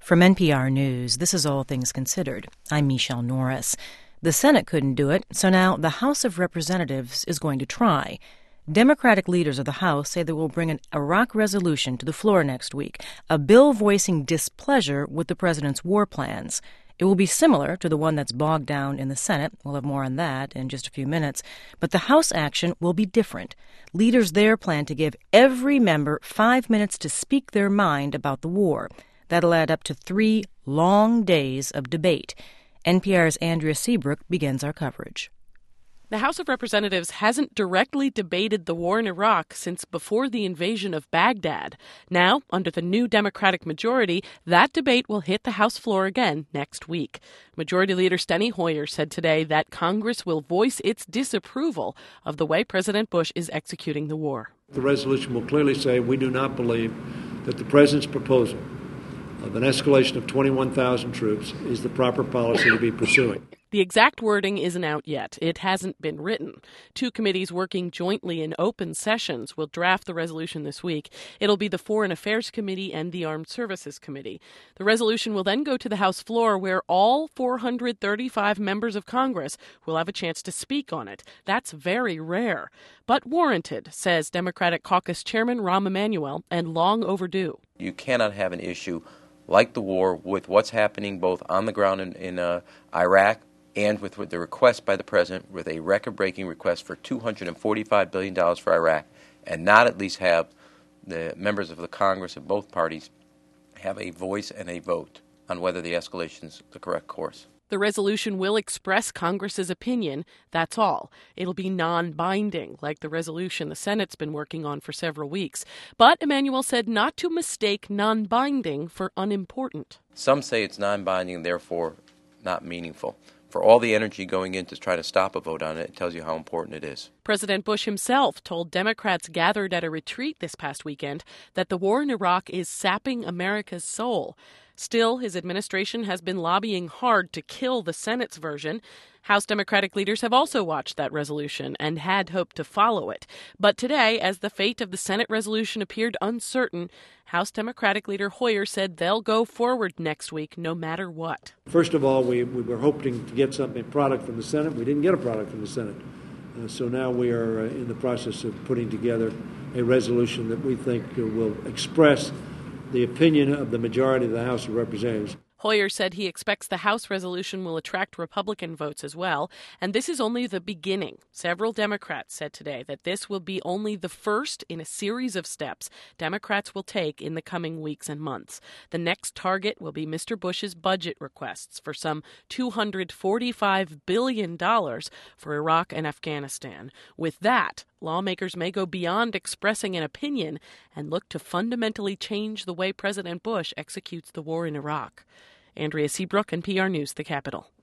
From NPR News, this is All Things Considered. I'm Michelle Norris. The Senate couldn't do it, so now the House of Representatives is going to try. Democratic leaders of the House say they will bring an Iraq resolution to the floor next week, a bill voicing displeasure with the president's war plans. It will be similar to the one that's bogged down in the Senate. We'll have more on that in just a few minutes. But the House action will be different. Leaders there plan to give every member 5 minutes to speak their mind about the war. That'll add up to 3 long days of debate. NPR's Andrea Seabrook begins our coverage. The House of Representatives hasn't directly debated the war in Iraq since before the invasion of Baghdad. Now, under the new Democratic majority, that debate will hit the House floor again next week. Majority Leader Steny Hoyer said today that Congress will voice its disapproval of the way President Bush is executing the war. The resolution will clearly say we do not believe that the president's proposal of an escalation of 21,000 troops is the proper policy to be pursuing. The exact wording isn't out yet. It hasn't been written. 2 committees working jointly in open sessions will draft the resolution this week. It'll be the Foreign Affairs Committee and the Armed Services Committee. The resolution will then go to the House floor, where all 435 members of Congress will have a chance to speak on it. That's very rare, but warranted, says Democratic Caucus Chairman Rahm Emanuel, and long overdue. You cannot have an issue like the war with what's happening both on the ground in Iraq and with the request by the president, with a record-breaking request for $245 billion for Iraq, and not at least have the members of the Congress of both parties have a voice and a vote on whether the escalation is the correct course. The resolution will express Congress's opinion, that's all. It'll be non-binding, like the resolution the Senate's been working on for several weeks. But Emanuel said not to mistake non-binding for unimportant. Some say it's non-binding and therefore not meaningful. For all the energy going in to try to stop a vote on it, it tells you how important it is. President Bush himself told Democrats gathered at a retreat this past weekend that the war in Iraq is sapping America's soul. Still, his administration has been lobbying hard to kill the Senate's version. House Democratic leaders have also watched that resolution and had hoped to follow it. But today, as the fate of the Senate resolution appeared uncertain, House Democratic leader Hoyer said they'll go forward next week no matter what. First of all, we were hoping to get a product from the Senate. We didn't get a product from the Senate. So now we are in the process of putting together a resolution that we think will express the opinion of the majority of the House of Representatives. Hoyer said he expects the House resolution will attract Republican votes as well, and this is only the beginning. Several Democrats said today that this will be only the first in a series of steps Democrats will take in the coming weeks and months. The next target will be Mr. Bush's budget requests for some $245 billion for Iraq and Afghanistan. With that, lawmakers may go beyond expressing an opinion and look to fundamentally change the way President Bush executes the war in Iraq. Andrea Seabrook, NPR News, the Capitol.